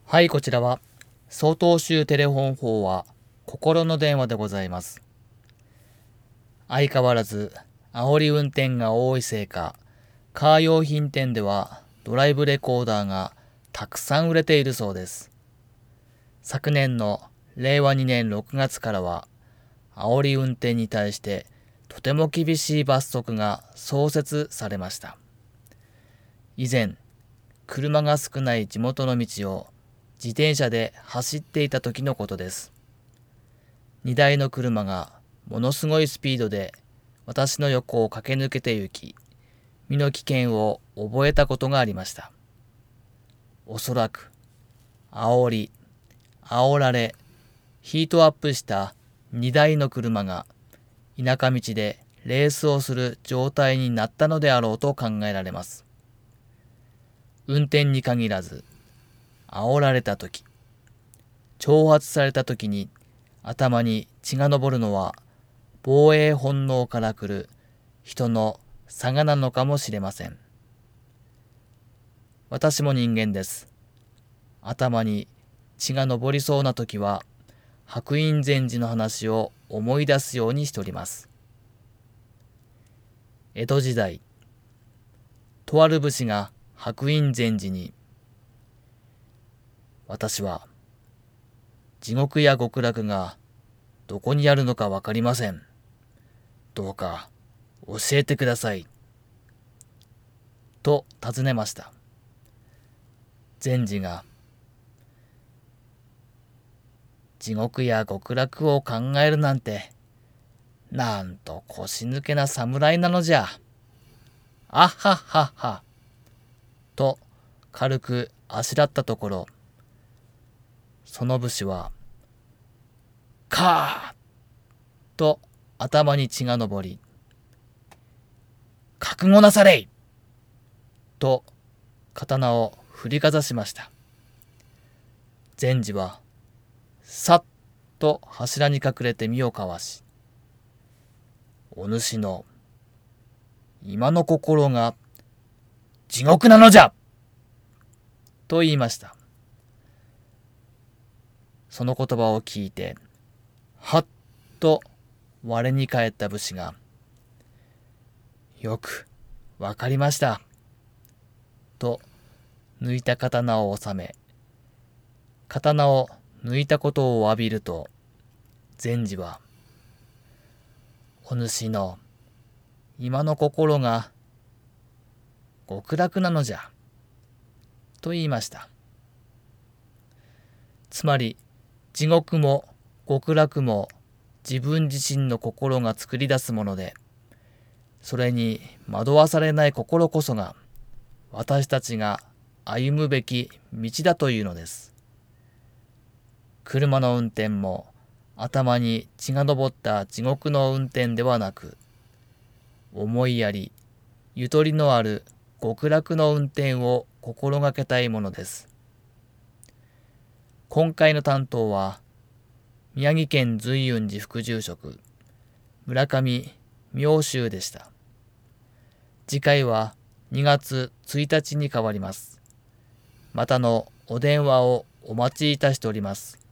はい、こちらは曹洞宗テレフォン法は心の電話でございます。相変わらず煽り運転が多いせいか、カー用品店ではドライブレコーダーがたくさん売れているそうです。昨年の令和2年6月からは、煽り運転に対してとても厳しい罰則が創設されました。以前、車が少ない地元の道を自転車で走っていた時のことです。荷台の車がものすごいスピードで私の横を駆け抜けて行き、身の危険を覚えたことがありました。おそらく、煽り、煽られ、ヒートアップした荷台の車が田舎道でレースをする状態になったのであろうと考えられます。運転に限らず、煽られたとき、挑発されたときに頭に血が上るのは防衛本能から来る人の差がなのかもしれません。私も人間です。頭に血が上りそうなときは白隠禅師の話を思い出すようにしております。江戸時代、とある武士が白隠禅師に、私は地獄や極楽がどこにあるのかわかりません。どうか教えてください。と尋ねました。禅師が、地獄や極楽を考えるなんて、なんと腰抜けな侍なのじゃ。あっはっはっは。と軽くあしらったところ、その武士は、カーと頭に血が上り、覚悟なされいと刀を振りかざしました。禅師はさっと柱に隠れて身をかわし、お主の今の心が地獄なのじゃと言いました。その言葉を聞いて、はっと我に返った武士が、よくわかりました。と抜いた刀を収め、刀を抜いたことを詫びると、禅師は、お主の今の心が極楽なのじゃ、と言いました。つまり、地獄も極楽も自分自身の心が作り出すもので、それに惑わされない心こそが私たちが歩むべき道だというのです。車の運転も頭に血が上った地獄の運転ではなく、思いやり、ゆとりのある極楽の運転を心がけたいものです。今回の担当は、宮城県随雲寺副住職、村上明秀でした。次回は2月1日に変わります。またのお電話をお待ちいたしております。